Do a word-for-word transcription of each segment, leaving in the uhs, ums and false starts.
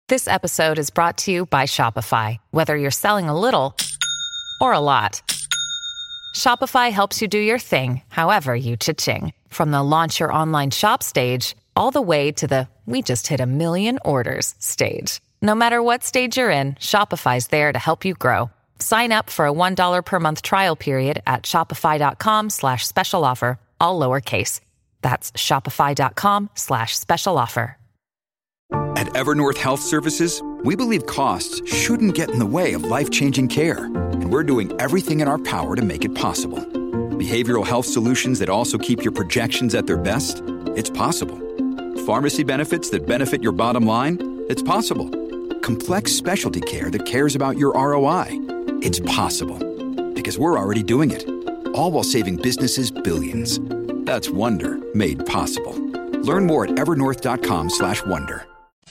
This episode is brought to you by Shopify. Whether you're selling a little or a lot, Shopify helps you do your thing, however you cha-ching. From the launch your online shop stage, all the way to the we just hit a million orders stage. No matter what stage you're in, Shopify's there to help you grow. Sign up for a one dollar per month trial period at shopify.com slash special offer, all lowercase. That's shopify.com slash special offer. At Evernorth Health Services, we believe costs shouldn't get in the way of life-changing care, and we're doing everything in our power to make it possible. Behavioral health solutions that also keep your projections at their best? It's possible. Pharmacy benefits that benefit your bottom line? It's possible. Complex specialty care that cares about your R O I? It's possible. Because we're already doing it. All while saving businesses billions. That's Wonder made possible. Learn more at evernorth.com slash wonder.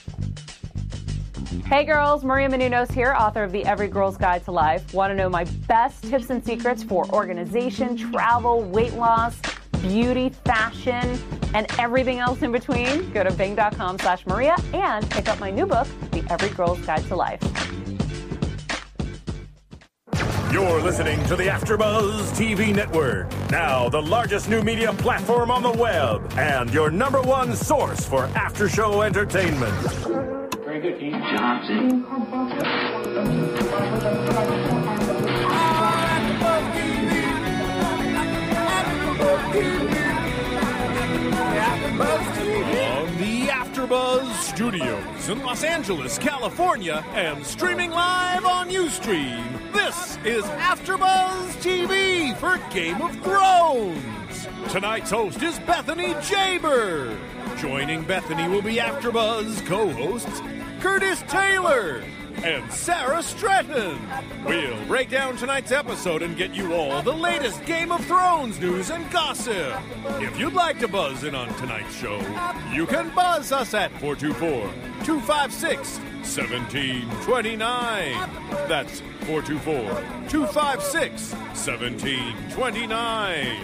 Hey girls, Maria Menounos here, author of the Every Girl's Guide to Life. Want to know my best tips and secrets for organization, travel, weight loss, beauty, fashion, and everything else in between? Go to bing.com slash Maria and pick up my new book, The Every Girl's Guide to Life. You're listening to the AfterBuzz T V network. Now, the largest new media platform on the web and your number one source for after-show entertainment. Very good, Keith Johnson. On the AfterBuzz Studios in Los Angeles, California, and streaming live on Ustream, this is AfterBuzz T V for Game of Thrones. Tonight's host is Bethany Jaber. Joining Bethany will be AfterBuzz co-hosts Curtis Taylor and Sarah Stratton. We'll break down tonight's episode and get you all the latest Game of Thrones news and gossip. If you'd like to buzz in on tonight's show, you can buzz us at four two four, two five six, one seven two nine. That's four two four, two five six, one seven two nine.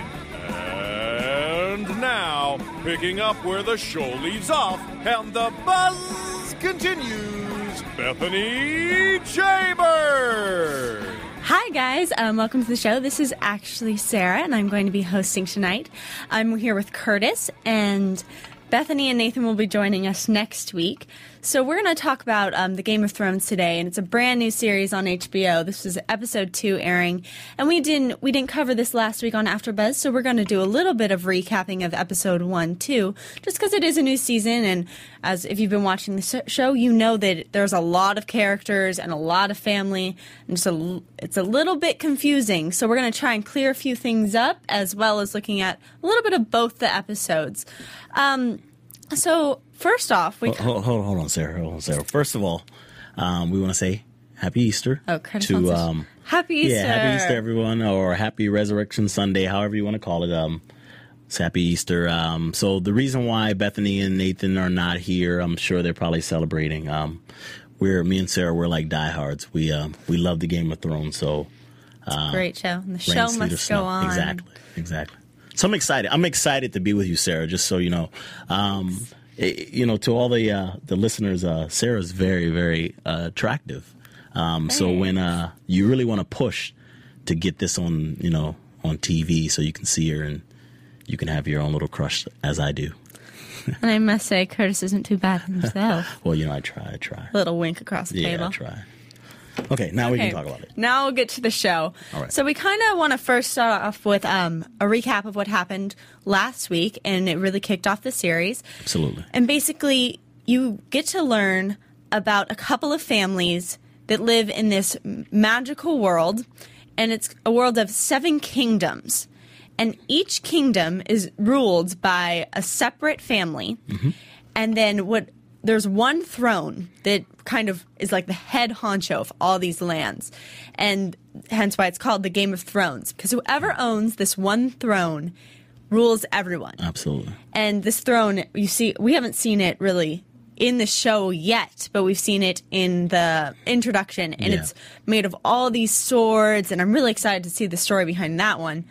And now, picking up where the show leaves off and the buzz continues, Bethany Jaber. Hi, guys. Um, welcome to the show. This is actually Sarah, and I'm going to be hosting tonight. I'm here with Curtis, and Bethany and Nathan will be joining us next week. So we're going to talk about um, the Game of Thrones today, and it's a brand new series on H B O. This is episode two airing, and we didn't we didn't cover this last week on AfterBuzz, so we're going to do a little bit of recapping of episode one too, just because it is a new season, and as if you've been watching the show, you know that there's a lot of characters and a lot of family, and just a, it's a little bit confusing. So we're going to try and clear a few things up, as well as looking at a little bit of both the episodes. Um, so. First off, we hold, hold, hold, hold on, Sarah. Hold on, Sarah. First of all, um, we want to say Happy Easter. Oh, Curtis to um, Happy Easter. Yeah, Happy Easter, everyone, or Happy Resurrection Sunday, however you want to call it. Um, it's Happy Easter. Um, so the reason why Bethany and Nathan are not here, I'm sure they're probably celebrating. Um, we're me and Sarah, we're like diehards. We um, we love the Game of Thrones. So uh, it's a great show, and the rain, show sleet, must go on. Exactly, exactly. So I'm excited. I'm excited to be with you, Sarah. Just so you know. Um, You know, to all the uh, the listeners, uh, Sarah's very, very uh, attractive. Um, so when uh, you really want to push to get this on, you know, on T V, so you can see her and you can have your own little crush, as I do. And I must say, Curtis isn't too bad himself. Well, you know, I try, I try. Little wink across the yeah, table. Yeah, I try. Okay, now okay. we can talk about it. Now we'll get to the show. All right. So we kind of want to first start off with um, a recap of what happened last week, and it really kicked off the series. Absolutely. And basically, you get to learn about a couple of families that live in this magical world, and it's a world of seven kingdoms. And each kingdom is ruled by a separate family, mm-hmm. and then what... there's one throne that kind of is like the head honcho of all these lands. And hence why it's called the Game of Thrones. Because whoever owns this one throne rules everyone. Absolutely. And this throne, you see, we haven't seen it really in the show yet, but we've seen it in the introduction. And yeah. It's made of all these swords. And I'm really excited to see the story behind that one.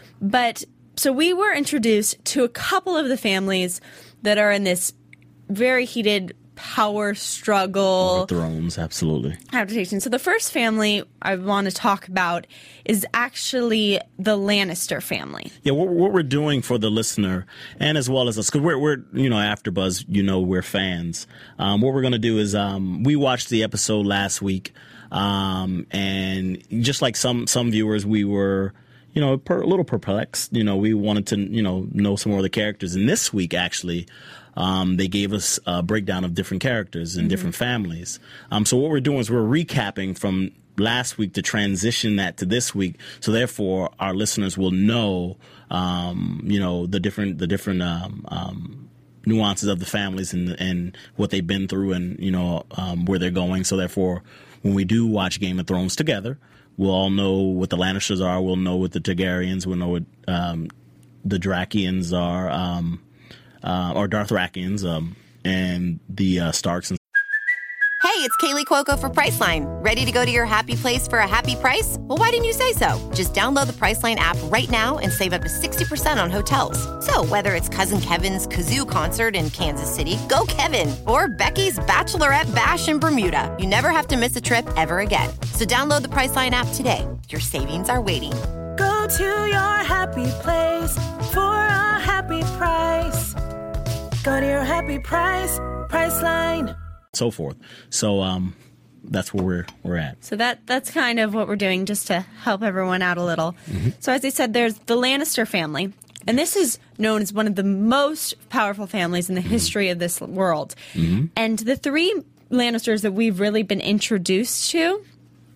But so we were introduced to a couple of the families that are in this very heated power struggle. Thrones, absolutely. Adaptation. So the first family I want to talk about is actually the Lannister family. Yeah, what, what we're doing for the listener and as well as us, because we're, we're, you know, AfterBuzz, you know, we're fans. Um, what we're going to do is um, we watched the episode last week, um, and just like some some viewers, we were, you know, per, a little perplexed. You know, we wanted to, you know, know some more of the characters. And this week, actually, um, they gave us a breakdown of different characters and mm-hmm. different families. Um, so what we're doing is we're recapping from last week to transition that to this week. So therefore, our listeners will know, um, you know, the different the different um, um, nuances of the families and and what they've been through and, you know, um, where they're going. So therefore, when we do watch Game of Thrones together, we'll all know what the Lannisters are. We'll know what the Targaryens. We'll know what um, the Drakians are, um, uh, or Dothrakians, um, and the uh, Starks. And Hey, it's Kaylee Cuoco for Priceline. Ready to go to your happy place for a happy price? Well, why didn't you say so? Just download the Priceline app right now and save up to sixty percent on hotels. So whether it's Cousin Kevin's Kazoo Concert in Kansas City, go Kevin, or Becky's Bachelorette Bash in Bermuda, you never have to miss a trip ever again. So download the Priceline app today. Your savings are waiting. Go to your happy place for a happy price. Go to your happy price, Priceline. So forth. So um, that's where we're we're at. So that that's kind of what we're doing just to help everyone out a little. Mm-hmm. So as I said, there's the Lannister family. And this is known as one of the most powerful families in the mm-hmm. history of this world. Mm-hmm. And the three Lannisters that we've really been introduced to,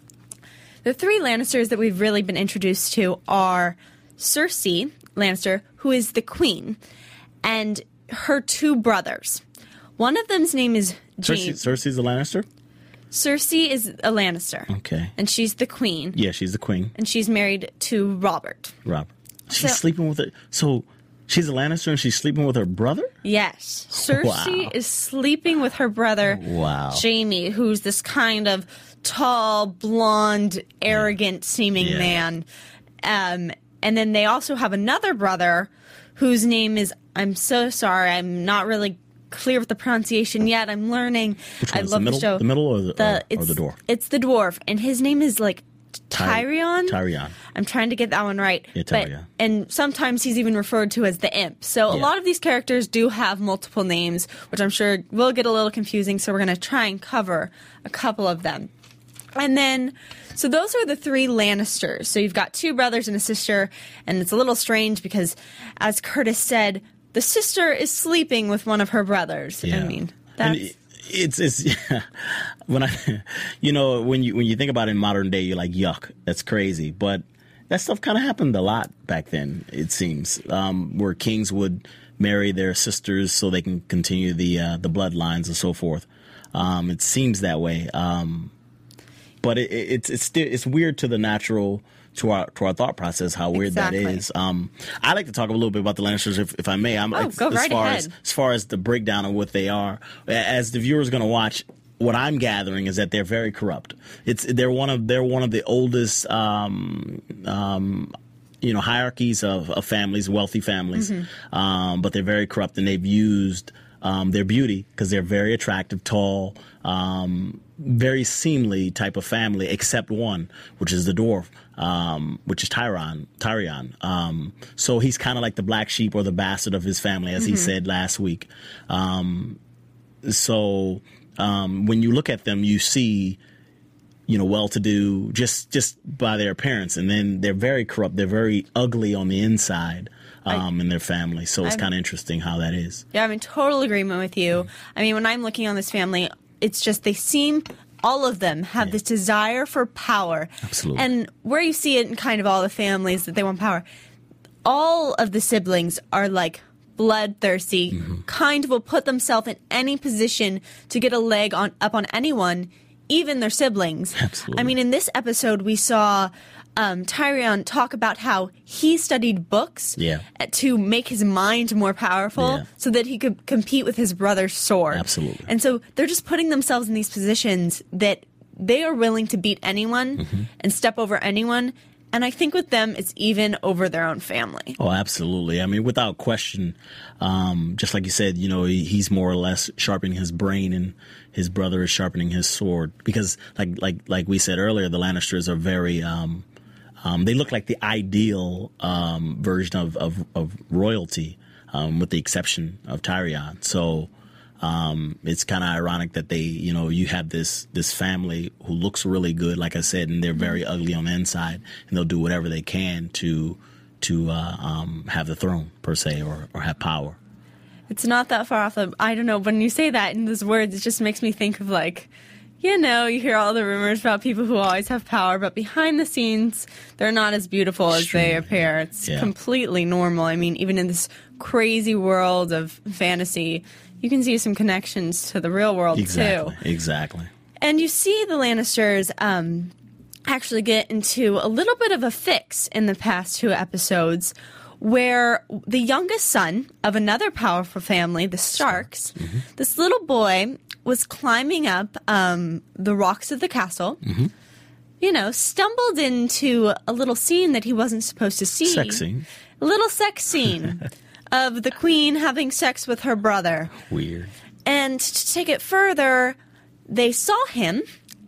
the three Lannisters that we've really been introduced to are Cersei Lannister, who is the queen, and her two brothers. One of them's name is Jaime. Cersei, Cersei's a Lannister? Cersei is a Lannister. Okay. And she's the queen. Yeah, she's the queen. And she's married to Robert. Robert. She's So- sleeping with it. So she's a Lannister and she's sleeping with her brother? Yes. Cersei Wow. is sleeping with her brother, Wow. Jaime, who's this kind of tall, blonde, arrogant-seeming Yeah. man. Um, and then they also have another brother whose name is, I'm so sorry, I'm not really clear with the pronunciation yet. I'm learning. Which I one's love the middle, the show. The middle or the, The- or, or it's- the dwarf? It's the dwarf, and his name is like Ty- Tyrion. Tyrion. I'm trying to get that one right. Yeah, But- Tyrion. and sometimes he's even referred to as the imp. So a Yeah. lot of these characters do have multiple names, which I'm sure will get a little confusing. So we're going to try and cover a couple of them. And then, so those are the three Lannisters. So you've got two brothers and a sister, and it's a little strange because, as Curtis said, the sister is sleeping with one of her brothers. Yeah. I mean, And that's... it- it's it's when I you know when you when you think about it in modern day, you're like, yuck, that's crazy. But that stuff kind of happened a lot back then. It seems um, where kings would marry their sisters so they can continue the uh, the bloodlines and so forth. Um, it seems that way, um, but it, it, it's it's still it's weird to the natural. To our to our thought process, how weird Exactly. that is. Um, I like to talk a little bit about the Lannisters, if, if I may. I'm, Oh, as, go as right far ahead. as as far as the breakdown of what they are, as the viewer is going to watch. What I'm gathering is that they're very corrupt. It's they're one of they're one of the oldest, um, um, you know, hierarchies of, of families, wealthy families, Mm-hmm. um, but they're very corrupt, and they've used um, their beauty because they're very attractive, tall. Um, very seemly type of family, except one, which is the dwarf, um, which is Tyrion. Tyrion. Um, so he's kind of like the black sheep or the bastard of his family, as mm-hmm. he said last week. Um, so um, when you look at them, you see, you know, well-to-do just just by their appearance, and then they're very corrupt. They're very ugly on the inside. Um, I, in their family. So it's kind of interesting how that is. Yeah, I'm in total agreement with you. I mean, when I'm looking on this family, it's just they seem, all of them have yeah. this desire for power. Absolutely. And where you see it in kind of all the families that they want power, all of the siblings are like bloodthirsty, mm-hmm. kind of will put themselves in any position to get a leg on up on anyone, even their siblings. Absolutely. I mean, in this episode, we saw um, Tyrion talk about how he studied books yeah. to make his mind more powerful yeah. so that he could compete with his brother's sword. Absolutely. And so they're just putting themselves in these positions that they are willing to beat anyone mm-hmm. and step over anyone. And I think with them, it's even over their own family. Oh, absolutely. I mean, without question, um, just like you said, you know, he, he's more or less sharpening his brain and his brother is sharpening his sword. Because like like like we said earlier, the Lannisters are very, um, um, they look like the ideal um, version of, of, of royalty, um, with the exception of Tyrion. So um, it's kind of ironic that they, you know, you have this this family who looks really good, like I said, and they're very ugly on the inside, and they'll do whatever they can to to uh, um, have the throne, per se, or, or have power. It's not that far off. Of, I don't know. When you say that in those words, it just makes me think of, like, you know, you hear all the rumors about people who always have power, but behind the scenes, they're not as beautiful as they appear. It's yeah. completely normal. I mean, even in this crazy world of fantasy, you can see some connections to the real world, exactly, too. Exactly. And you see the Lannisters um, actually get into a little bit of a fix in the past two episodes, where the youngest son of another powerful family, the Starks, mm-hmm. this little boy was climbing up um, the rocks of the castle, mm-hmm. you know, stumbled into a little scene that he wasn't supposed to see. Sex scene. A little sex scene of the queen having sex with her brother. Weird. And to take it further, they saw him,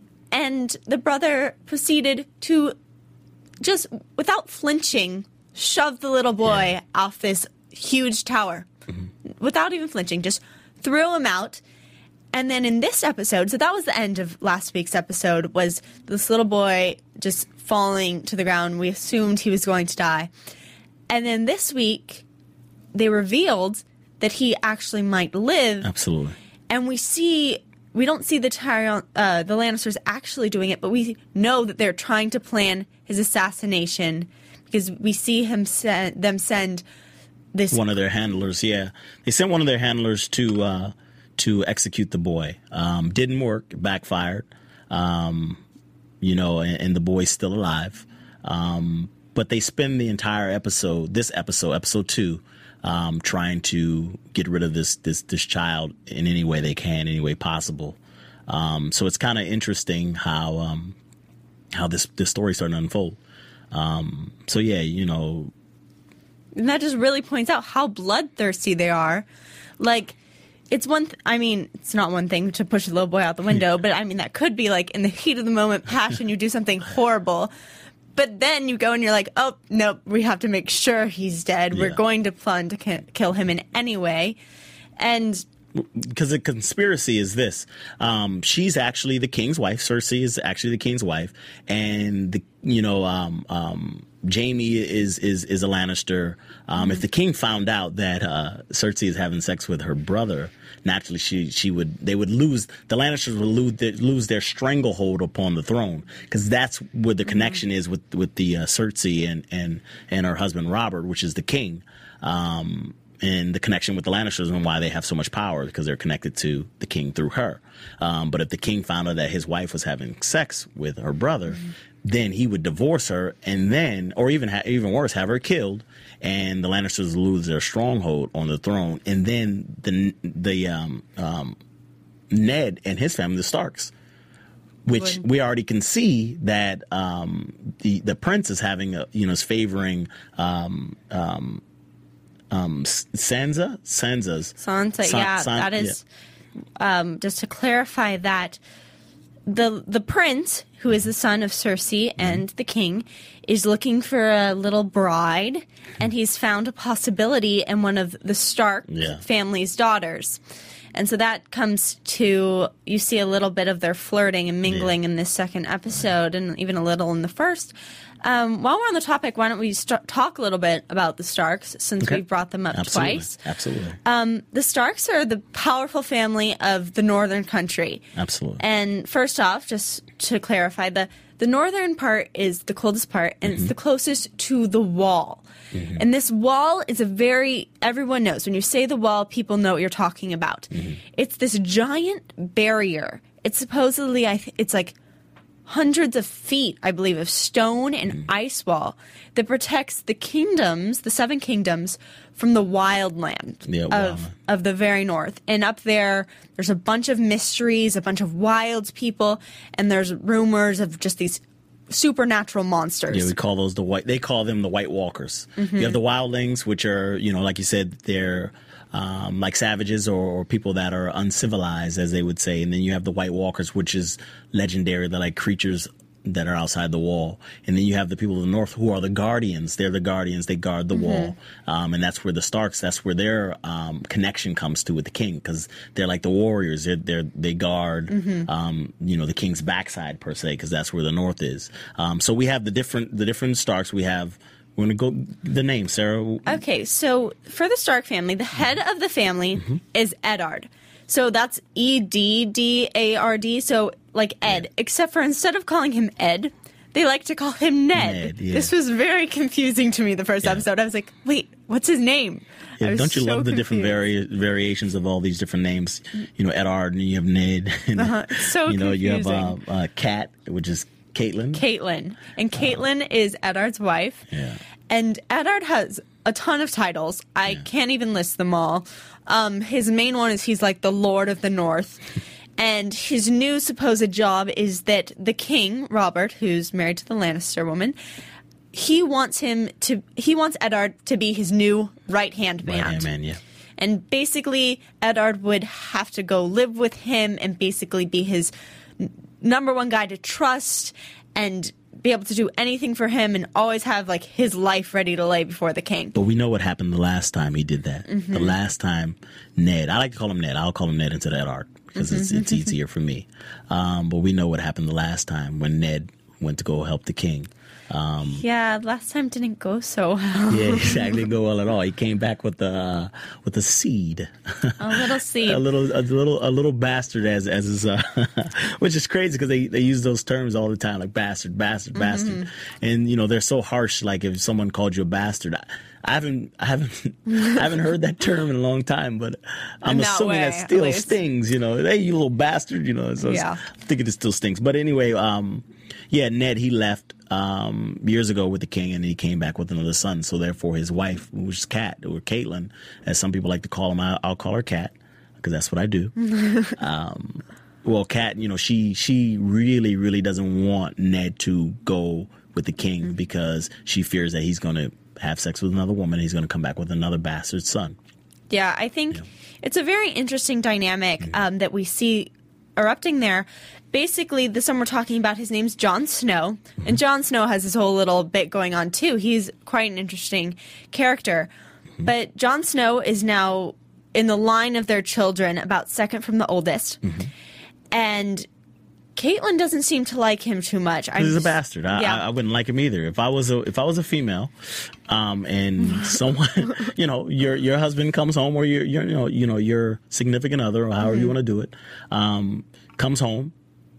and the brother proceeded to just, without flinching, shove the little boy yeah. off this huge tower. Mm-hmm. Without even flinching, just threw him out. And then in this episode, so that was the end of last week's episode, was this little boy just falling to the ground. We assumed he was going to die. And then this week, they revealed that he actually might live. Absolutely. And we see, we don't see the Tyrion, uh, the Lannisters actually doing it, but we know that they're trying to plan his assassination, because we see him send, them send this. One of their handlers, yeah. They sent one of their handlers to uh, to execute the boy. Um, didn't work, backfired. Um, you know, and, and the boy's still alive. Um, but they spend the entire episode, this episode, episode two, um, trying to get rid of this this this child in any way they can, any way possible. Um, so it's kind of interesting how um, how this this story started to unfold. Um, so yeah, you know, and that just really points out how bloodthirsty they are. Like, it's one, th- I mean, it's not one thing to push a little boy out the window, but I mean, that could be like in the heat of the moment, passion, you do something horrible. But then you go and you're like, oh, nope, we have to make sure he's dead. Yeah. We're going to plan to ki- kill him in any way. And because the conspiracy is this. Um, she's actually the king's wife. Cersei is actually the king's wife. And, the you know, um, um, Jaime is, is, is a Lannister. Um, mm-hmm. If the king found out that uh, Cersei is having sex with her brother, naturally she she would they would lose, the Lannisters would lose their, lose their stranglehold upon the throne, because that's where the mm-hmm. connection is with, with the uh, Cersei and, and, and her husband Robert, which is the king. Um And the connection with the Lannisters and why they have so much power, because they're connected to the king through her. Um, but if the king found out that his wife was having sex with her brother, mm-hmm. then he would divorce her, and then, or even ha- even worse, have her killed, and the Lannisters lose their stronghold on the throne. And then the the um, um, Ned and his family, the Starks, which would. we already can see that um, the the prince is having a, you know, is favoring. Um, um, Um, Sansa, Sansa's Sansa, San, yeah, San, that is yeah. Um, just to clarify that the the prince, who is the son of Cersei mm-hmm. and the king, is looking for a little bride, and he's found a possibility in one of the Stark yeah. family's daughters. And so that comes to, you see a little bit of their flirting and mingling yeah. in this second episode, and even a little in the first. Um, while we're on the topic, why don't we start, talk a little bit about the Starks, since okay. we've brought them up Absolutely. twice. Absolutely. Um, the Starks are the powerful family of the northern country. Absolutely. And first off, just to clarify, the, the northern part is the coldest part, and mm-hmm. it's the closest to the wall. Mm-hmm. And this wall is a very, everyone knows, when you say the wall, people know what you're talking about. Mm-hmm. It's this giant barrier. It's supposedly, I th- it's like hundreds of feet, I believe, of stone and mm. ice wall that protects the kingdoms, the seven kingdoms, from the wildland yeah, of, wow. of the very north. And up there, there's a bunch of mysteries, a bunch of wild people, and there's rumors of just these supernatural monsters. Yeah, we call those the white. They call them the White Walkers. Mm-hmm. You have the wildlings, which are, you know, like you said, they're um, like savages or, or people that are uncivilized, as they would say. And then you have the White Walkers, which is legendary. They're like creatures that are outside the wall. And then you have the people of the north who are the guardians. They're the guardians. They guard the mm-hmm. wall. Um, and that's where the Starks, that's where their um, connection comes to with the king, because they're like the warriors. They're, they're, they guard, mm-hmm. um, you know, the king's backside per se, because that's where the north is. Um, so we have the different, the different Starks. We have, we're going to go the name, Sarah. Okay. So for the Stark family, the head of the family mm-hmm. is Eddard. So that's E D D A R D, so like Ed, yeah. except for instead of calling him Ed, they like to call him Ned. Ned yeah. This was very confusing to me the first yeah. episode. I was like, wait, what's his name? Yeah, don't you so love the confused. different vari- variations of all these different names? You know, Eddard, and you have Ned. And, uh-huh. So you know, confusing. you have uh, uh, Kat, which is Caitlin. Caitlin. And Caitlin uh, is Eddard's wife. Yeah. And Eddard has a ton of titles. I yeah. can't even list them all. Um, his main one is he's like the Lord of the North. And his new supposed job is that the king, Robert, who's married to the Lannister woman, he wants him to, he wants Eddard to be his new right-hand man. Right-hand man, yeah. And basically, Eddard would have to go live with him and basically be his n- number one guy to trust and be able to do anything for him and always have like his life ready to lay before the king. But we know what happened the last time he did that. Mm-hmm. The last time Ned, I like to call him Ned. I'll call him Ned instead of Eddard because mm-hmm. it's, it's easier for me. Um, but we know what happened the last time when Ned went to go help the king. Um, yeah, last time didn't go so well. Yeah, exactly, didn't go well at all. He came back with a uh, with a seed, a little seed, a little a little a little bastard, as as is, uh, which is crazy because they, they use those terms all the time, like bastard, bastard, mm-hmm. bastard, and you know they're so harsh. Like if someone called you a bastard, I, I haven't I haven't I haven't heard that term in a long time, but I'm no assuming way, that still stings. You know, hey, you little bastard. You know, so yeah. I think it still stings. But anyway, um, yeah, Ned he left. Um, years ago with the king, and he came back with another son. So therefore, his wife, which is Kat or Caitlin, as some people like to call him, I, I'll call her Kat because that's what I do. um, well, Kat, you know, she she really, really doesn't want Ned to go with the king mm-hmm. because she fears that he's going to have sex with another woman. And he's going to come back with another bastard son. Yeah, I think yeah. it's a very interesting dynamic yeah. um, that we see erupting there. Basically, this one we're talking about, his name's Jon Snow, and Jon Snow has this whole little bit going on too. He's quite an interesting character. Mm-hmm. But Jon Snow is now in the line of their children, about second from the oldest. Mm-hmm. And Caitlin doesn't seem to like him too much. I'm He's just, a bastard. I, yeah. I, I wouldn't like him either. If I was a if I was a female, um, and someone, you know, your your husband comes home, or your your you know you know your significant other, or however mm-hmm. you want to do it, um, comes home.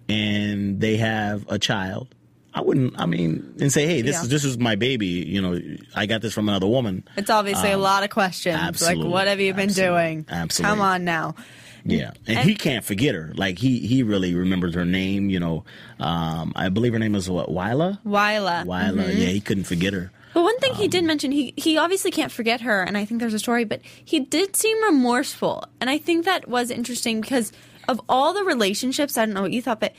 And they have a child, I wouldn't, I mean, and say, hey, this yeah. is this is my baby, you know, I got this from another woman. It's obviously um, a lot of questions. Absolutely. Like, what have you been absolutely, doing? Absolutely. Come on now. Yeah. And, and he can't forget her. Like, he, he really remembers her name, you know. Um, I believe her name is what, Wyla? Wyla. Wyla, mm-hmm. yeah, he couldn't forget her. But one thing um, he did mention, he, he obviously can't forget her, and I think there's a story, but he did seem remorseful. And I think that was interesting because of all the relationships, I don't know what you thought, but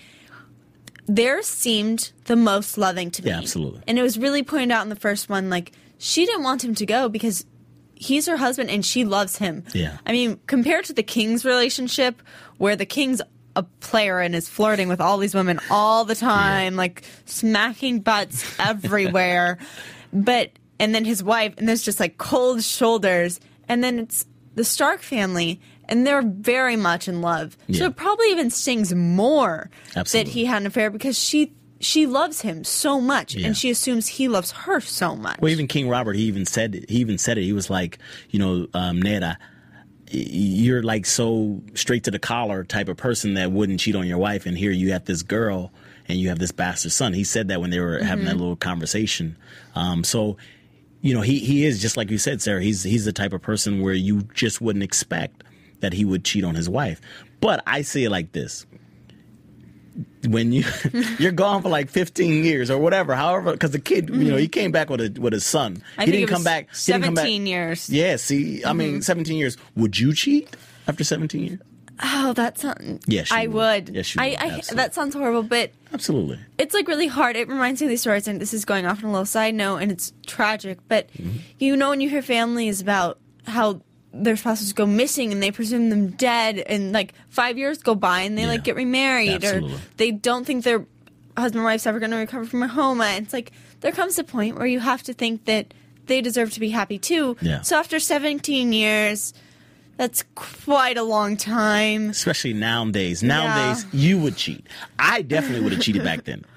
theirs seemed the most loving to me. Yeah, absolutely. And it was really pointed out in the first one, like, she didn't want him to go because he's her husband and she loves him. Yeah. I mean, compared to the king's relationship, where the king's a player and is flirting with all these women all the time, yeah. like smacking butts everywhere. But, and then his wife, and there's just like cold shoulders. And then it's the Stark family, and they're very much in love. Yeah. So it probably even stings more Absolutely. that he had an affair because she she loves him so much, yeah. and she assumes he loves her so much. Well, even King Robert, he even said it. He even said it. He was like, you know, um, Ned, I, you're like so straight to the collar type of person that wouldn't cheat on your wife, and here you have this girl and you have this bastard son. He said that when they were mm-hmm. having that little conversation. Um, so. You know, he, he is, just like you said, Sarah, he's he's the type of person where you just wouldn't expect that he would cheat on his wife. But I say it like this. When you, you're gone for like fifteen years or whatever, however, because the kid, mm-hmm. you know, he came back with a, with his son. I he think didn't it was come back. seventeen he didn't come back. years. Yeah, see, I mm-hmm. mean, seventeen years. Would you cheat after seventeen years? Oh, that sounds. Yes, I would. would. Yes, you I, would. I, Absolutely. that sounds horrible, but Absolutely. it's like really hard. It reminds me of these stories, and this is going off on a little side note, and it's tragic. But Mm-hmm. you know, when you hear families about how their spouses go missing and they presume them dead, and like five years go by and they Yeah. like get remarried, Absolutely. or they don't think their husband or wife's ever going to recover from a coma. It's like there comes a point where you have to think that they deserve to be happy too. Yeah. So after seventeen years. That's quite a long time. Especially nowadays. Nowadays, you would cheat. I definitely would have cheated back then.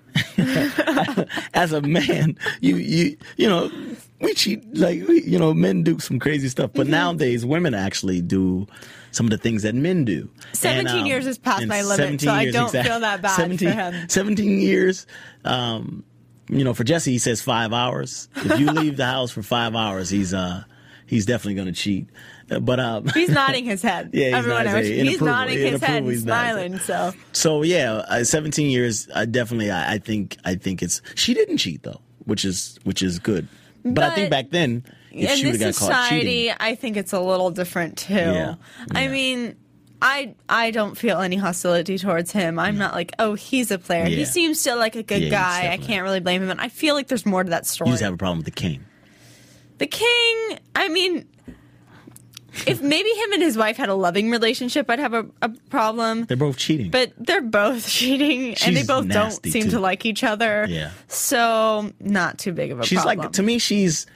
As a man, you you you know, we cheat like we, you know, men do some crazy stuff, but Mm-hmm. nowadays women actually do some of the things that men do. seventeen And, um, years is past and my limit, seventeen so I years, don't exact- feel that bad seventeen, for him. seventeen years, um, you know, for Jesse, he says five hours. If you leave the house for five hours, he's uh he's definitely going to cheat. Uh, But um, He's nodding his head. Yeah, he's Everyone nodding knows. his head. In He's approval. nodding In his head approval, and he's nodding. smiling. So So yeah, uh, seventeen years. I definitely, I, I think, I think it's. She didn't cheat though, which is which is good. But, I think But back then, if in she would have this got caught society, cheating, I think it's a little different too. Yeah. I Yeah. mean, I I don't feel any hostility towards him. I'm not like, oh, he's a player. He Yeah. seems still like a good Yeah, he's guy. I definitely- can't really blame him. And I feel like there's more to that story. you just have a problem with the king. The king, I mean, if maybe him and his wife had a loving relationship, I'd have a, a problem. They're both cheating. But they're both cheating, and they She's both don't nasty, seem too. to like each other. Yeah. So, not too big of a she's problem. like, to me, she's.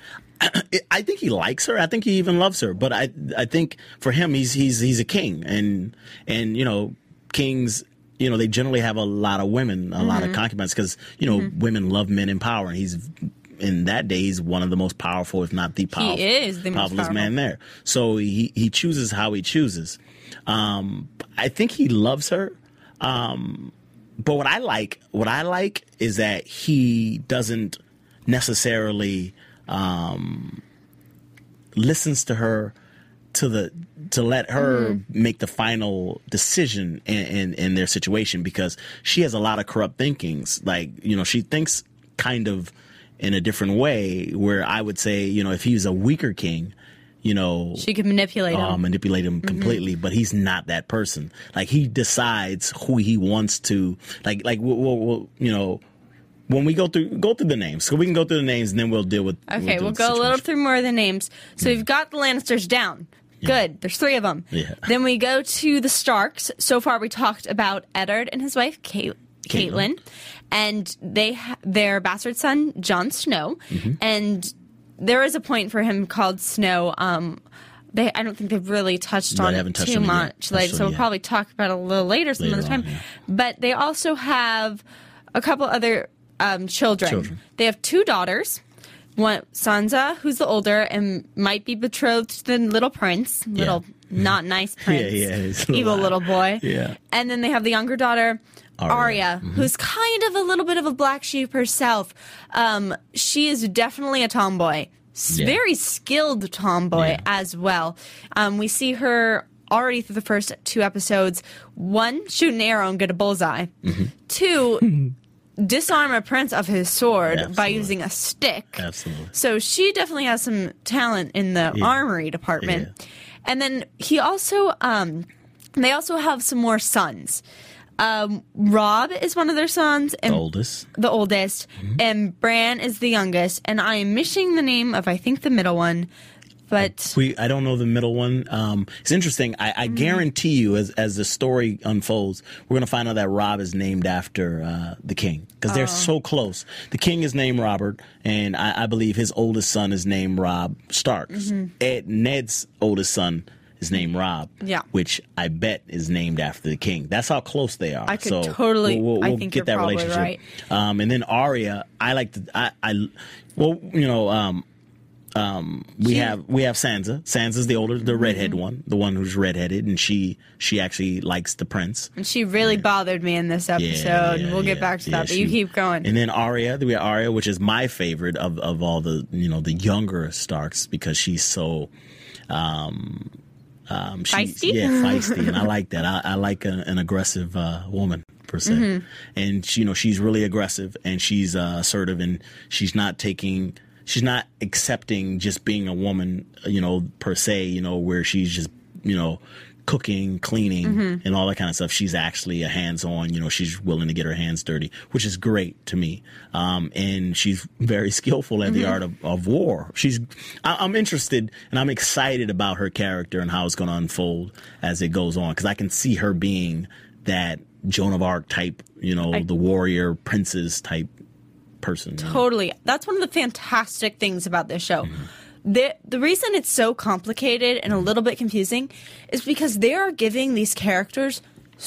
I think he likes her. I think he even loves her. But I, I think for him, he's he's he's a king, and and you know, kings, you know, they generally have a lot of women, a Mm-hmm. lot of concubines, because you know, women love men in power, and he's. In that day, he's one of the most powerful, if not the powerful, is the most powerful powerful. man there. So he he chooses how he chooses. Um, I think he loves her. Um, but what I like, what I like is that he doesn't necessarily um, listens to her to the to let her Mm-hmm. make the final decision in, in in their situation, because she has a lot of corrupt thinkings. Like, you know, she thinks kind of in a different way, where I would say, you know, if he was a weaker king, you know, She could manipulate uh, him. manipulate him completely, but he's not that person. Like, he decides who he wants to, like, like we'll, we'll, we'll, you know, when we go through go through the names, so we can go through the names and then we'll deal with. Okay, deal we'll with the go a little situation. through more of the names. So we've got the Lannisters down. Good. There's three of them. Yeah. Then we go to the Starks. So far, we talked about Eddard and his wife, Kate, Caitlin. Caitlin, and they ha- their bastard son, Jon Snow, Mm-hmm. and there is a point for him called Snow. Um, they, I don't think they've really touched No, on they it haven't touched too on it yet. much. Like, Touched on so it we'll yet. probably talk about it a little later, some Later other time. on, yeah. But they also have a couple other um, children. Children. They have two daughters. One, Sansa, who's the older and might be betrothed to the little prince, little not nice prince, yeah, he's evil alive. little boy. Yeah. And then they have the younger daughter, Arya. Arya, who's kind of a little bit of a black sheep herself. Um, she is definitely a tomboy, S- Yeah. very skilled tomboy Yeah. as well. Um, we see her already through the first two episodes. One, shoot an arrow and get a bullseye. Mm-hmm. Two, disarm a prince of his sword by Absolutely. using a stick. Absolutely. So she definitely has some talent in the Yeah. armory department. Yeah. And then he also, um, they also have some more sons. Um, Rob is one of their sons, and The oldest. the oldest, and Bran is the youngest. And I am missing the name of, I think, the middle one. But We I don't know the middle one. Um, it's interesting. I, I guarantee you, as as the story unfolds, we're going to find out that Rob is named after uh, the king, because they're so close. The king is named Robert, and I, I believe his oldest son is named Rob Stark. Ed, Ned's oldest son is named Rob, Yeah. which I bet is named after the king. That's how close they are. I could so totally- We'll, we'll, I we'll think get you're that probably relationship. right. Um, and then Arya, I like to. I, I well, you know. Um, Um, we She- have we have Sansa. Sansa's the older, the redhead one, the one who's redheaded, and she she actually likes the prince. and she really bothered me in this episode. yeah, we'll get yeah, back to yeah, that, but she- you keep going. And then Arya, we have Arya, which is my favorite of, of all the you know the younger Starks, because she's so um, um, she's, Feisty? yeah, feisty, and I like that. I, I like a, an aggressive uh, woman per se, Mm-hmm. and she, you know she's really aggressive and she's uh, assertive, and she's not taking. She's not accepting just being a woman, you know, per se, you know, where she's just, you know, cooking, cleaning, Mm-hmm. and all that kind of stuff. She's actually a hands-on, you know, she's willing to get her hands dirty, which is great to me. Um, and she's very skillful at the Mm-hmm. art of, of war. She's, I, I'm interested and I'm excited about her character and how it's going to unfold as it goes on, because I can see her being that Joan of Arc type, you know, I- the warrior princess type person. you know? Totally. That's one of the fantastic things about this show. Mm-hmm. The, the reason it's so complicated and a little bit confusing is because they are giving these characters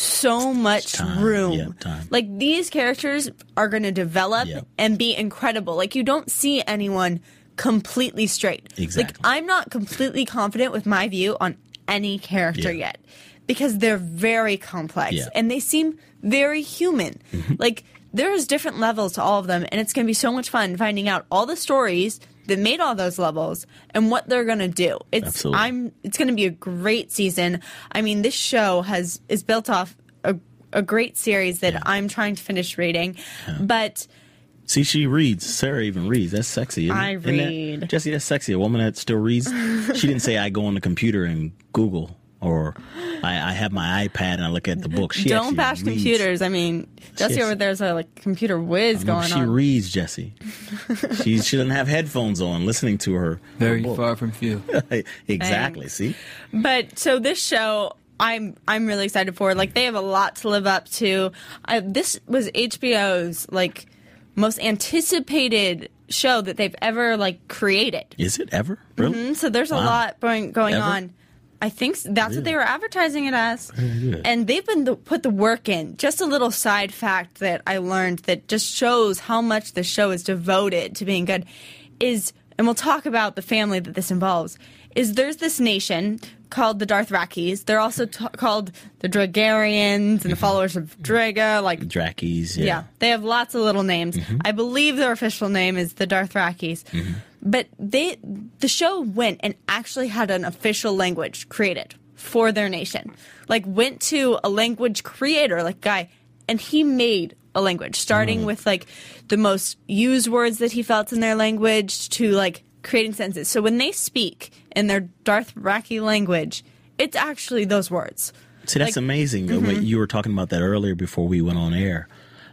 so much Time. room. Yep, time. Like, these characters are going to develop Yep. and be incredible. Like, you don't see anyone completely straight. Exactly. Like, I'm not completely confident with my view on any character Yeah. yet because they're very complex Yeah. and they seem very human. Mm-hmm. Like, there's different levels to all of them, and it's going to be so much fun finding out all the stories that made all those levels and what they're going to do. It's Absolutely. I'm it's going to be a great season. I mean, this show has is built off a, a great series that Yeah. I'm trying to finish reading. But See, she reads. Sarah even reads. That's sexy. Isn't I it? Isn't that- read. Jesse, that's sexy. A woman that still reads. She didn't say I go on the computer and Google, or I, I have my iPad and I look at the book. She don't actually bash reads. computers. I mean, Jesse She- over there's a like computer whiz I know, going she on. reads, Jesse. she she doesn't have headphones on, listening to her. Very her book. far from few. Exactly. Thanks. See, But so this show, I'm I'm really excited for. Like, they have a lot to live up to. I, this was H B O's like most anticipated show that they've ever like created. is it ever really? Mhm, so there's a Wow. lot going going Ever? on. I think s- that's what they were advertising it as, good. and they've been the, put the work in. Just a little side fact that I learned that just shows how much the show is devoted to being good is, and we'll talk about the family that this involves. Is there's this nation called the Darthrakis. They're also t- called the Dragarians and the followers of Draga. Like, Drakis. yeah. Yeah. they have lots of little names. I believe their official name is the Darthrakis. But they, the show went and actually had an official language created for their nation. Like, went to a language creator, like guy, and he made a language, starting with like the most used words that he felt in their language to like creating sentences. So when they speak in their Dothraki language, it's actually those words. See, that's Like- amazing. When you were talking about that earlier before we went on air.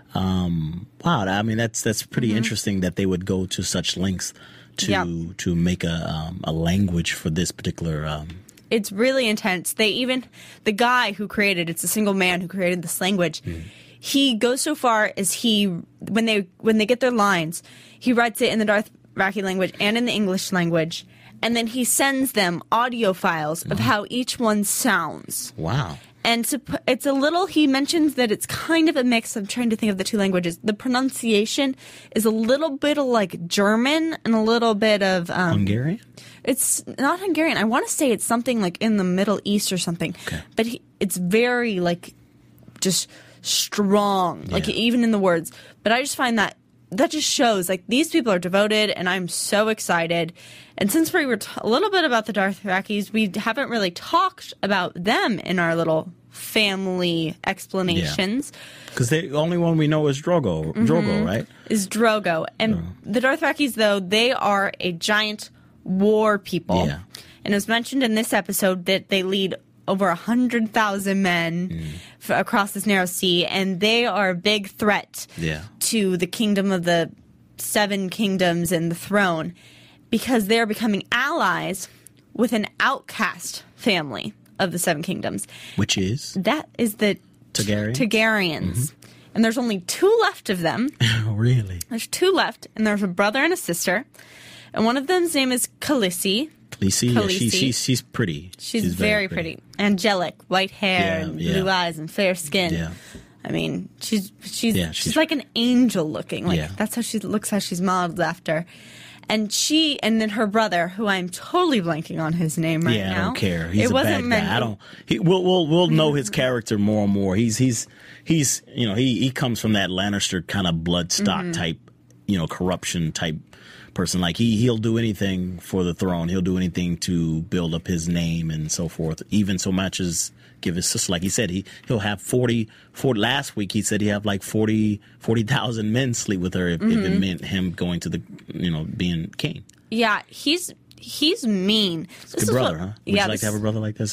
Um, wow, I mean that's that's pretty interesting that they would go to such lengths to Yeah. to make a um, a language for this particular. Um, It's really intense. They even, the guy who created, it's a single man who created this language. He goes so far as he, when they when they get their lines, he writes it in the Dothraki language and in the English language, and then he sends them audio files of how each one sounds. wow. And supp- it's a little, he mentions that it's kind of a mix. I'm trying to think of the two languages. The pronunciation is a little bit of like German and a little bit of um, Hungarian? it's not Hungarian. I want to say it's something like in the Middle East or something. Okay. But he, it's very like just strong, like Yeah. even in the words. But I just find that that just shows like these people are devoted, and I'm so excited. And since we were t- a little bit about the Dothrakis, we haven't really talked about them in our little family explanations. Because the only one we know is Drogo. Mm-hmm. Drogo, right? Is Drogo. And the Dothrakis, though, they are a giant war people. Yeah. And it was mentioned in this episode that they lead over one hundred thousand men Mm. f- across this narrow sea, and they are a big threat Yeah. to the kingdom of the seven kingdoms and the throne because they're becoming allies with an outcast family of the seven kingdoms. Which is That is the Targaryen? Targaryens. And there's only two left of them. Oh, really? There's two left, and there's a brother and a sister. And one of them's name is Khaleesi. Khaleesi, yeah, she, Khaleesi. she's she's pretty. She's, very, pretty. Angelic, white hair, Yeah, and yeah. blue eyes, and fair skin. Yeah. I mean, she's she's Yeah, she's, she's- like an angel looking. Like Yeah. that's how she looks. How she's modeled after. And she, and then her brother, who I'm totally blanking on his name right yeah, now. I don't care. He's it a wasn't bad meant. guy. I don't. He, we'll we'll we'll know his character more and more. He's he's he's you know he he comes from that Lannister kind of bloodstock Mm-hmm. type, you know, corruption type person. Like he he'll do anything for the throne. He'll do anything to build up his name and so forth. Even so much as give his sister, like he said, he he'll have forty, forty last week he said he have like forty thousand men sleep with her if, if Mm-hmm. it meant him going to the, you know, being king. Yeah, he's he's mean. This Good is brother, what- huh? Would yeah, you like this- to have a brother like this, sir?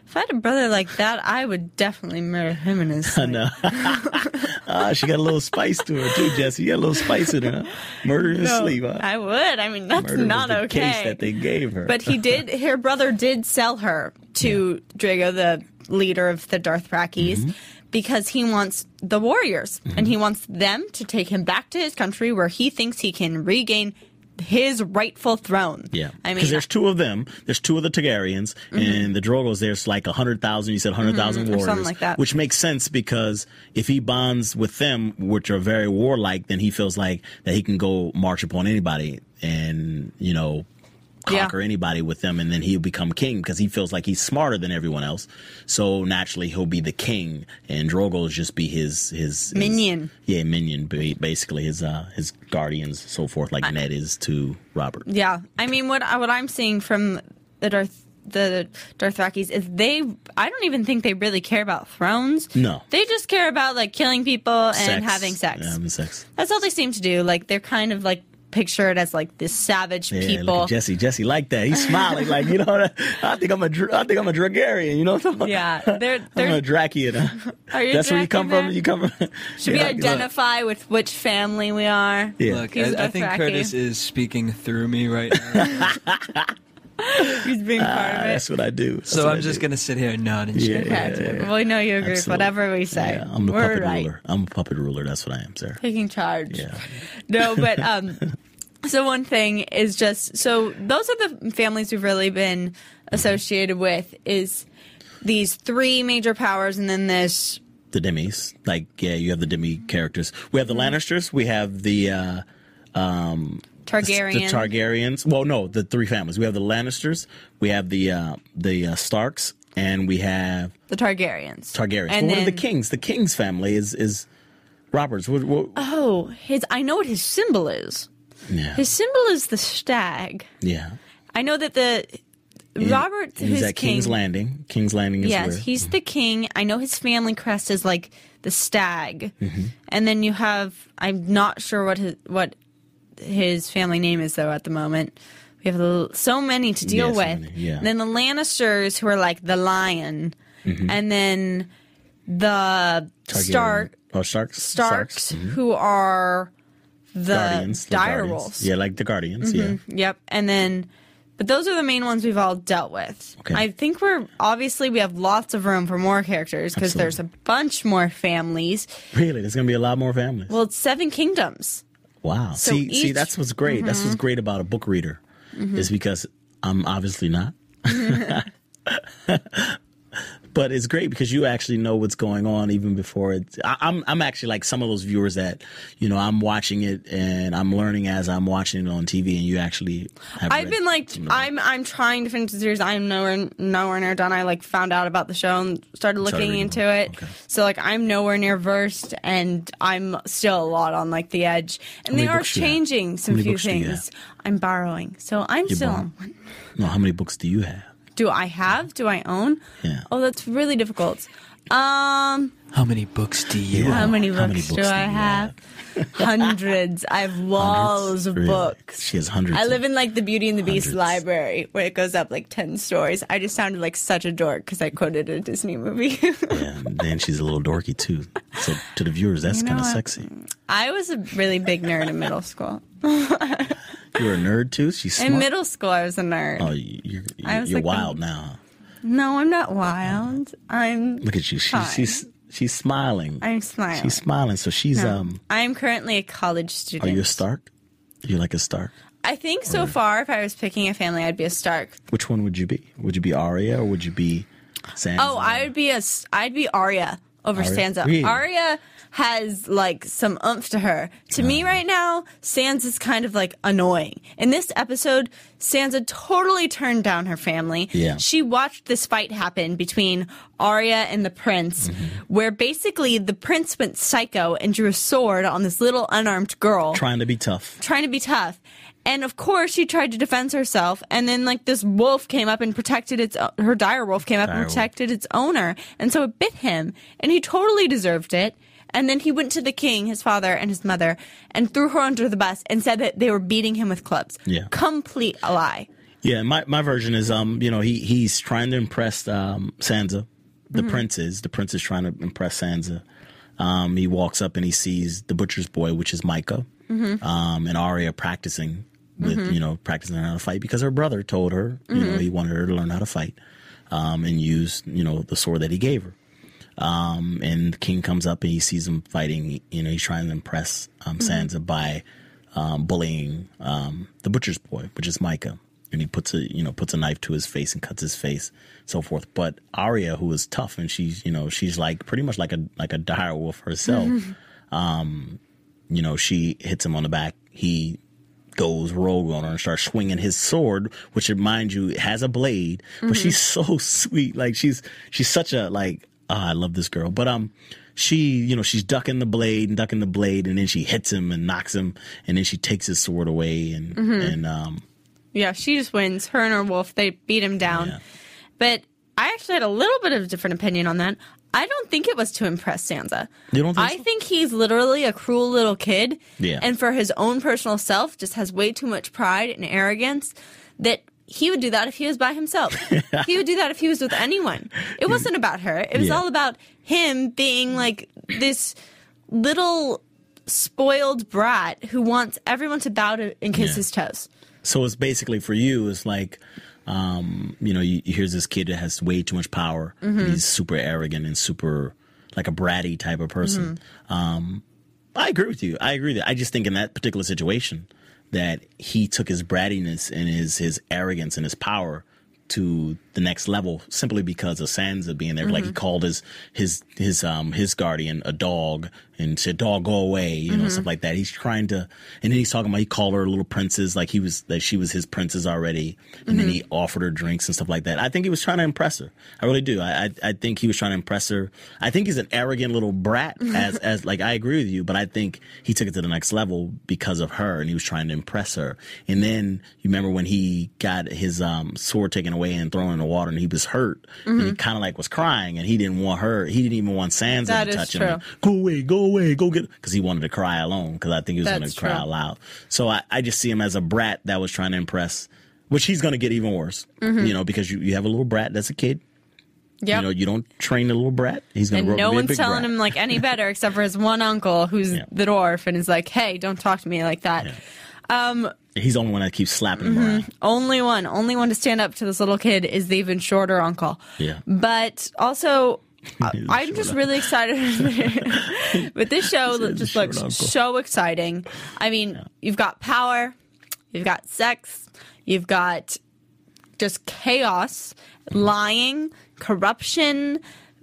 If I had a brother like that, I would definitely murder him in his sleep. No. uh, she got a little spice to her, too, Jesse. You got a little spice in her. Huh? Murder in his No, sleep, huh? I would. I mean, that's Murder not was the okay. case that they gave her. But he did, her brother did sell her to yeah. Drago, the leader of the Dothrakis, mm-hmm. because he wants the warriors. Mm-hmm. And he wants them to take him back to his country where he thinks he can regain his rightful throne. Yeah. I mean, because there's two of them. There's two of the Targaryens, mm-hmm. and the Drogo's, there's like one hundred thousand, you said one hundred thousand mm-hmm. warriors. Or something like that. Which makes sense because if he bonds with them, which are very warlike, then he feels like that he can go march upon anybody and, you know, conquer yeah. anybody with them, and then he'll become king because he feels like he's smarter than everyone else. So naturally, he'll be the king, and Drogo will just be his his, his minion. Yeah, minion, basically his uh, his guardians, so forth, like I, Ned is to Robert. Yeah, I mean, what what I'm seeing from the Darth the Dothrakis is they. I don't even think they really care about thrones. No, they just care about like killing people sex. and having sex. Yeah, having sex. That's all they seem to do. Like they're kind of like. Pictured as like this savage yeah, people. Look at Jesse, Jesse like that. He's smiling like, you know. I think I'm a, I think I'm a Dragarian. You know what I'm talking about? Yeah, they're, they're I'm a Drakian. Are you? That's Drakian where you come there? from. You come from. Should yeah, we identify look. with which family we are? Yeah. Look, I, I think Curtis is speaking through me right now. He's being part ah, of it. That's what I do. That's so I'm I just do. gonna sit here and nod and yeah, shake. yeah, yeah, yeah. Well, we know you agree Absolutely. with whatever we say. Yeah, I'm the We're puppet right. ruler. I'm a puppet ruler. That's what I am, Sarah. Taking charge. Yeah. No, but um. So one thing is just, so those are the families we've really been associated with is these three major powers and then this. The demis. Like, yeah, you have the demi characters. We have the Lannisters. We have the, uh, um, Targaryen. The, the Targaryens. Well, no, the three families. We have the Lannisters. We have the, uh, the uh, Starks. And we have. The Targaryens. Targaryens. And well, then, what are the Kings? The King's family is, is Robert's. What, what? Oh, his, I know what his symbol is. Yeah. His symbol is the stag. Yeah. I know that the and, Robert, and who's he's at king, King's Landing. King's Landing is yes, where. he's the king. I know his family crest is like the stag, mm-hmm. and then you have. I'm not sure what his what his family name is though at the moment. We have a, so many to deal yeah, so with. many, yeah. And then the Lannisters, who are like the lion, mm-hmm. and then the Targaryen. Stark. Oh, Starks. Starks, Starks. Mm-hmm. who are. The Guardians, the dire Guardians. wolves. Yeah, like the Guardians, mm-hmm. yeah. Yep. And then, but those are the main ones we've all dealt with. Okay. I think we're, obviously, we have lots of room for more characters because there's a bunch more families. Really? There's going to be a lot more families? Well, it's seven kingdoms. Wow. So see, each, see, that's what's great. Mm-hmm. That's what's great about a book reader mm-hmm. is because I'm obviously not. But it's great because you actually know what's going on even before it. I, I'm I'm actually like some of those viewers that, you know, I'm watching it and I'm learning as I'm watching it on T V, and you actually have I've been like, I'm I'm trying to finish the series. I'm nowhere nowhere near done. I like found out about the show and started looking started into it. Okay. So like I'm nowhere near versed, and I'm still a lot on like the edge. And How they many are books do you have? changing How some many few books do you things. I'm borrowing, so I'm You're still borrowing? on one. No, how many books do you have? Do I have? Do I own? Yeah. Oh, that's really difficult. Um, How many books do you Yeah. have? how many books, How many books do do I you have? Hundreds. I have walls of Really? books. She has hundreds. I of- live in like the Beauty and the Beast Hundreds. library where it goes up like ten stories. I just sounded like such a dork because I quoted a Disney movie. Yeah, and then she's a little dorky too. So to the viewers, that's You know kind of what? sexy. I was a really big nerd in middle school. You're a nerd too. She's smart. In middle school, I was a nerd. Oh, you're I you're, was you're like the- wild now. No, I'm not wild. I'm Look at you. She, Fine. she's she's smiling. I'm smiling. She's smiling. So she's No. um. I am currently a college student. Are you a Stark? You're like a Stark. I think so far, if I was picking a family, I'd be a Stark. Which one would you be? Would you be Arya or would you be Sansa? Oh, I would be a, s- I'd be Arya over Arya? Sansa. Really? Arya has like some oomph to her. To me, Uh-huh. right now, Sansa's kind of like annoying. In this episode, Sansa totally turned down her family. Yeah. She watched this fight happen between Arya and the prince, Mm-hmm. where basically the prince went psycho and drew a sword on this little unarmed girl. Trying to be tough. trying to be tough. And of course, she tried to defend herself. And then, like, this wolf came up and protected its, her dire wolf came up Dire and wolf. protected its owner. And so it bit him. And he totally deserved it. And then he went to the king, his father, and his mother, and threw her under the bus and said that they were beating him with clubs. Yeah. Complete lie. Yeah, my, my version is, um, you know, he he's trying to impress um, Sansa, the mm-hmm. prince is. The prince is trying to impress Sansa. Um, he walks up and he sees the butcher's boy, which is Micah, mm-hmm. um, and Arya practicing with, mm-hmm. you know, practicing how to fight because her brother told her, you mm-hmm. know, he wanted her to learn how to fight um, and use, you know, the sword that he gave her. Um, and the king comes up and he sees him fighting. You know, he's trying to impress um, Sansa mm-hmm. by um, bullying um, the butcher's boy, which is Micah. And he puts a, you know, puts a knife to his face and cuts his face, so forth. But Arya, who is tough, and she's, you know, she's like pretty much like a like a dire wolf herself. Mm-hmm. Um, you know, she hits him on the back. He goes rogue on her and starts swinging his sword, which, mind you, has a blade. But mm-hmm. she's so sweet. Like she's she's such a like. Oh, I love this girl. But um, she, you know, she's ducking the blade and ducking the blade, and then she hits him and knocks him, and then she takes his sword away, and mm-hmm. and um. Yeah, she just wins. Her and her wolf, they beat him down. Yeah. But I actually had a little bit of a different opinion on that. I don't think it was to impress Sansa. You don't think I so? think he's literally a cruel little kid. Yeah. And for his own personal self, just has way too much pride and arrogance that he would do that if he was by himself. He would do that if he was with anyone. It wasn't about her. It was yeah. all about him being like this little spoiled brat who wants everyone to bow to and kiss yeah. his toes. So it's basically for you, it's like, um, you know, you, here's this kid that has way too much power. Mm-hmm. And he's super arrogant and super like a bratty type of person. Mm-hmm. Um, I agree with you. I agree that I just think in that particular situation that he took his brattiness and his, his arrogance and his power to the next level simply because of Sansa being there. Mm-hmm. Like he called his his his um his guardian a dog and said, "Dog, go away," you mm-hmm. know, stuff like that. He's trying to, and then he's talking about he called her little princess, like he was that she was his princess already, and mm-hmm. then he offered her drinks and stuff like that. I think he was trying to impress her. I really do. I I, I think he was trying to impress her. I think he's an arrogant little brat. As as like I agree with you, but I think he took it to the next level because of her, and he was trying to impress her. And then you remember when he got his um sword taken away and thrown in the water, and he was hurt, mm-hmm. and he kind of like was crying, and he didn't want her. He didn't even want Sansa that to touch true. him. Go away, go away, go get, because he wanted to cry alone. Because I think he was going to cry true. out loud. So I, I just see him as a brat that was trying to impress, which he's going to get even worse. Mm-hmm. You know, because you, you have a little brat that's a kid. Yep. You know, you don't train a little brat. He's going to grow up no to be a one's big telling brat. him like any better except for his one uncle who's yeah. the dwarf and is like, "Hey, don't talk to me like that." Yeah. Um, He's the only one that keeps slapping him mm-hmm. around. Only one. Only one to stand up to this little kid is the even shorter uncle. Yeah. But also, uh, I'm just really excited with this show. That just looks uncle. so exciting. I mean, yeah. you've got power, you've got sex, you've got just chaos, lying, corruption,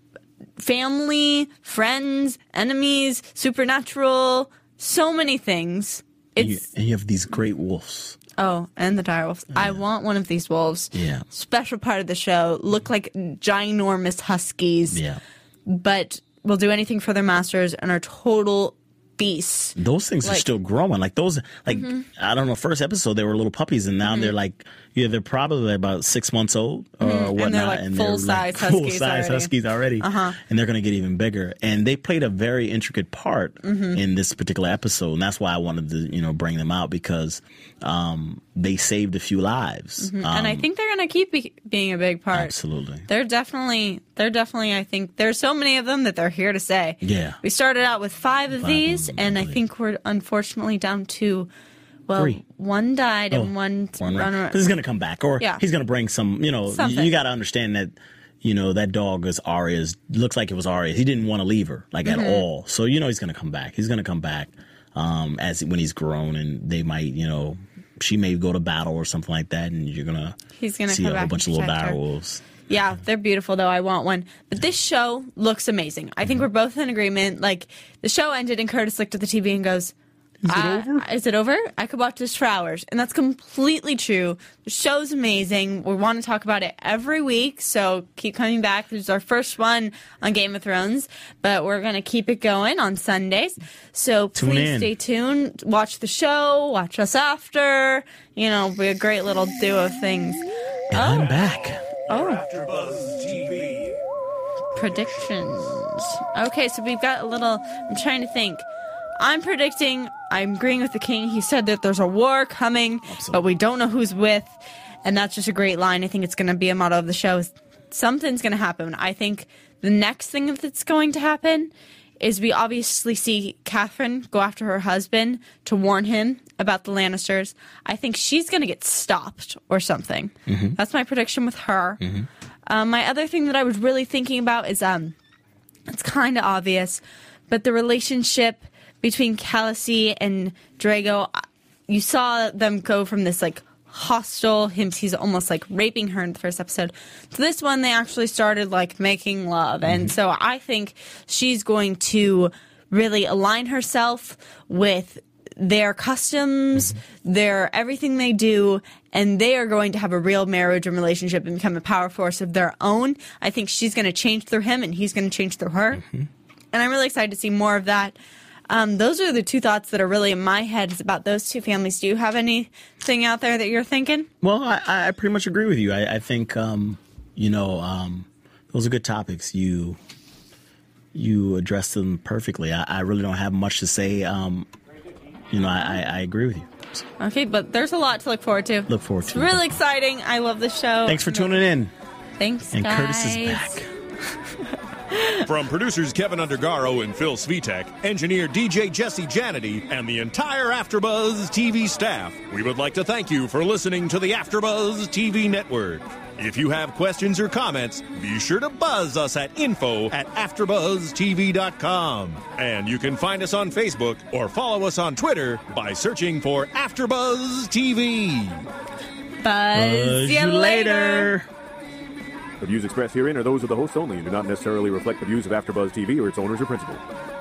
family, friends, enemies, supernatural, so many things. And you, and you have these great wolves. Oh, and the dire wolves. Yeah. I want one of these wolves. Yeah. Special part of the show. Look like ginormous huskies. Yeah. But will do anything for their masters and are total beasts. Those things like, are still growing. Like those, like, mm-hmm. I don't know, first episode they were little puppies, and now mm-hmm. they're like, yeah, they're probably about six months old or mm-hmm. whatnot. And they're like and full they're size like huskies full size already. huskies already. Uh-huh. And they're going to get even bigger. And they played a very intricate part mm-hmm. in this particular episode. And that's why I wanted to, you know, bring them out, because um, they saved a few lives. Mm-hmm. Um, and I think they're going to keep be- being a big part. Absolutely. They're definitely, they're definitely, I think, there's so many of them that they're here to stay. Yeah. We started out with five of five these, of them, and I I think we're unfortunately down to, well, Three. one died oh, and one... one right. He's going to come back, or yeah. he's going to bring some, you know, Something. you, you got to understand that, you know, that dog is Arya's, looks like it was Arya. He didn't want to leave her, like, mm-hmm. at all. So, you know, he's going to come back. He's going to come back um, as when he's grown, and they might, you know, she may go to battle or something like that, and you're going to He's gonna see come a back whole bunch of and little protect her. dire wolves. Yeah, they're beautiful, though. I want one. But this show looks amazing. I think we're both in agreement. Like, the show ended, and Curtis looked at the T V and goes, Is it uh, over? Is it over? I could watch this for hours. And that's completely true. The show's amazing. We want to talk about it every week, so keep coming back. This is our first one on Game of Thrones, but we're going to keep it going on Sundays. So Tune please in. stay tuned. Watch the show. Watch us after. You know, be a great little duo of things. And oh. I'm back. Oh. AfterBuzz T V. Predictions. Okay, so we've got a little... I'm trying to think. I'm predicting, I'm agreeing with the king. He said that there's a war coming, Absolutely. but we don't know who's with. And that's just a great line. I think it's going to be a motto of the show. Something's going to happen. I think the next thing that's going to happen is we obviously see Catherine go after her husband to warn him about the Lannisters. I think she's going to get stopped or something. Mm-hmm. That's my prediction with her. Mm-hmm. Um, my other thing that I was really thinking about is, um, it's kind of obvious, but the relationship between Khaleesi and Drago, you saw them go from this, like, hostile, him, he's almost like raping her in the first episode. So this one, they actually started like making love. Mm-hmm. And so I think she's going to really align herself with their customs, mm-hmm. their everything they do, and they are going to have a real marriage and relationship and become a power force of their own. I think she's going to change through him and he's going to change through her. Mm-hmm. And I'm really excited to see more of that. Um, those are the two thoughts that are really in my head is about those two families. Do you have anything out there that you're thinking? Well, I, I pretty much agree with you. I, I think, um, you know, um, those are good topics. You you addressed them perfectly. I, I really don't have much to say. Um, you know, I, I agree with you. So. Okay, but there's a lot to look forward to. Look forward to. It's really exciting. I love the show. Thanks for tuning in. Thanks, and guys. Curtis is back. From producers Kevin Undergaro and Phil Svitek, engineer D J Jesse Janity, and the entire AfterBuzz T V staff, we would like to thank you for listening to the AfterBuzz T V network. If you have questions or comments, be sure to buzz us at info at after buzz t v dot com. And you can find us on Facebook or follow us on Twitter by searching for AfterBuzz T V. Buzz, Buzz you later. later. The views expressed herein are those of the hosts only and do not necessarily reflect the views of AfterBuzz T V or its owners or principals.